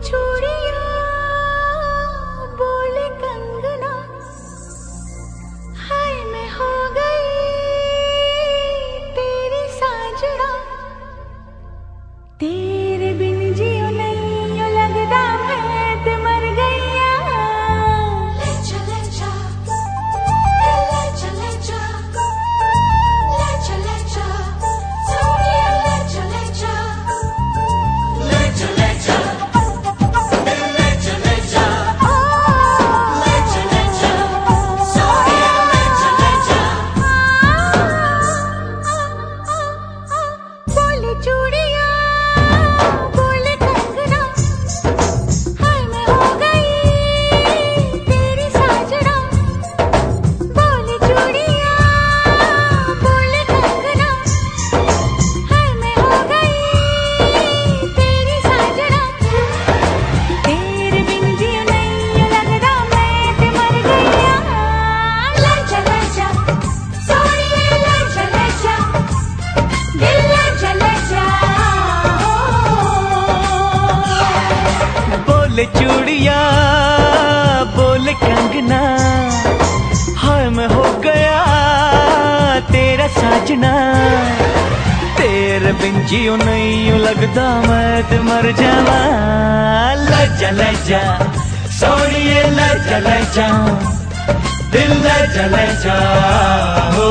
चूड़ियां बोले कंगना, हाय मैं हो गई तेरी साजना, तेरे बिन जियो नहीं यो लगदा मैं ते मर गईया। ले चले जा, ले चले जा, ले चले जा, सोनिया ले चले जा, ले चले जा, ले चले जा, ले चले जा, सोनिया ले चले जा। बोले चूड़ियां बोले कंगना, हाय मैं हो गई तेरी साजना, बोले चूड़ियां बोले कंगना, हाय मैं हो गई तेरी साजना, तेरे बिन जियो नहीं यो लगदा मैं ते मर गईया। ले चले जा, सोनिया ले चले जा, दिल ले चले जा। बोले चूड़ियां बोले कंगना, हाय मैं हो गया तेरा साजना, तेरे बिन जियो नहीं यूं लगदा मैं ते मर जावा। ले जा ले जा सोनिए ले जा ले जा, दिल ले जा ले जा हो।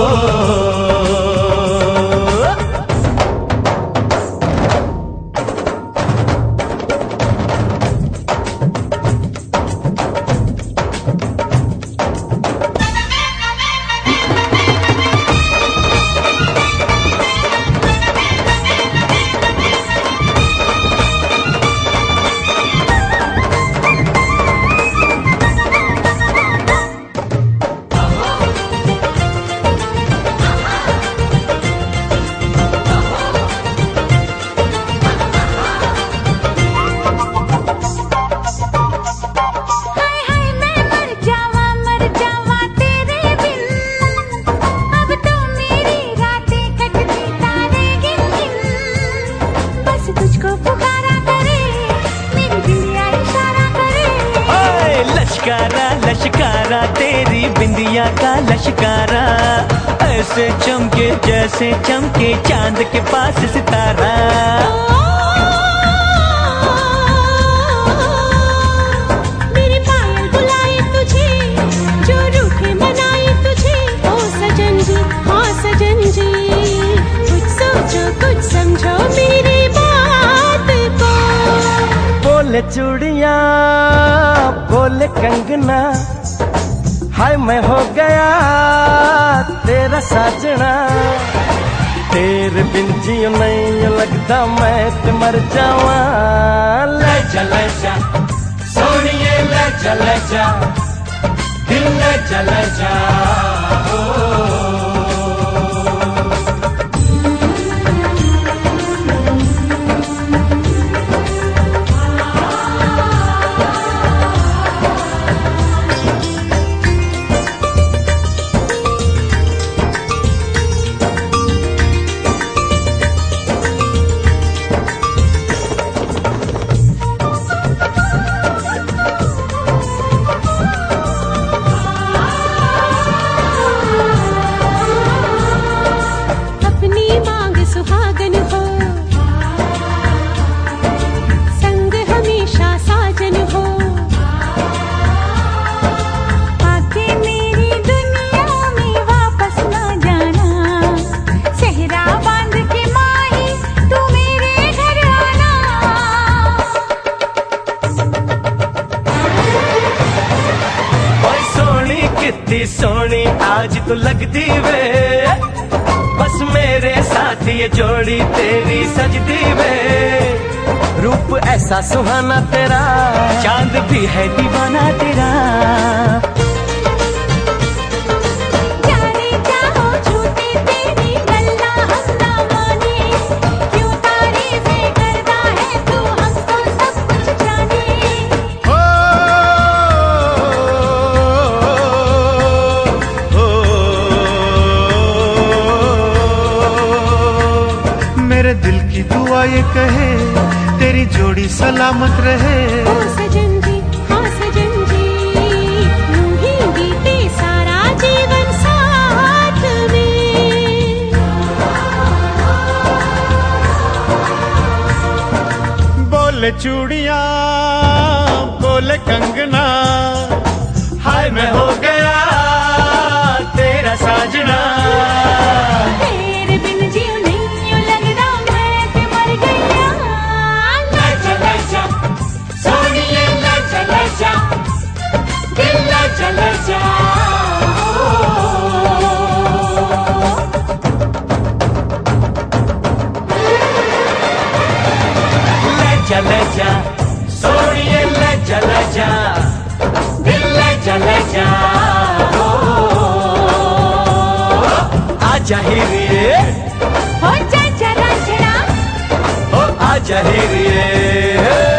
हाय हाय मैं मर जावा तेरे बिन, अब तो मेरी रातें कटती तारे गिन गिन, बस तुझको पुकारा करे मेरी बिंदिया इशारा करे। ओए लश्कारा लश्कारा तेरी बिंदिया का लश्कारा, ऐसे चमके जैसे चमके चांद के पास सितारा। मेरे पायल बुलाए तुझे, जो रूठे मनाए तुझे, ओ सजन जी हाँ सजन जी, कुछ सोचो कुछ समझो मेरी बात को। बोले चूड़ियां बोले कंगना, हाय मैं हो गया तेरा साजना, तेरे बिन जियो नहीं लगदा मैं ते मर जावा। ले जा ले जा सोनिए ले जा ले जा, दिल ले जा ले जा ओ। अपनी मांग सुहागन हो, संग हमेशा साजन हो, आके मेरी दुनिया में वापस ना जाना, सेहरा बांध के माही तू मेरे घर आना। ओए सोनी कितनी सोनी आज तो लगदी वे, बस मेरे साथ ये जोड़ी तेरी सजदी वे। रूप ऐसा सुहाना तेरा, चांद भी है दीवाना तेरा। जाने जाओ झूठी तेरी गल्ला हम ना माने, क्यों तारीफें करता है तू हमको सब कुछ जाने। मेरे दिल की दुआ ये कहे तेरी जोड़ी सलामत रहे। ओ सजन जी, हाँ सजन जी, यूं ही बीते सारा जीवन साथ में। बोले चूड़ियां, बोले कंगना, हाय मैं हो गया तेरा साजना। तेरे बिन जीव नहीं यूं लगदा, मैं ते मर गया। लजा लजा सोनिए, लजा लजा दिल लजा लजा। लजा लजा सोनिए, लजा लजा दिल लजा लजा। आजा हीरे, हो जा जरा जरा, ओ आजा हीरे।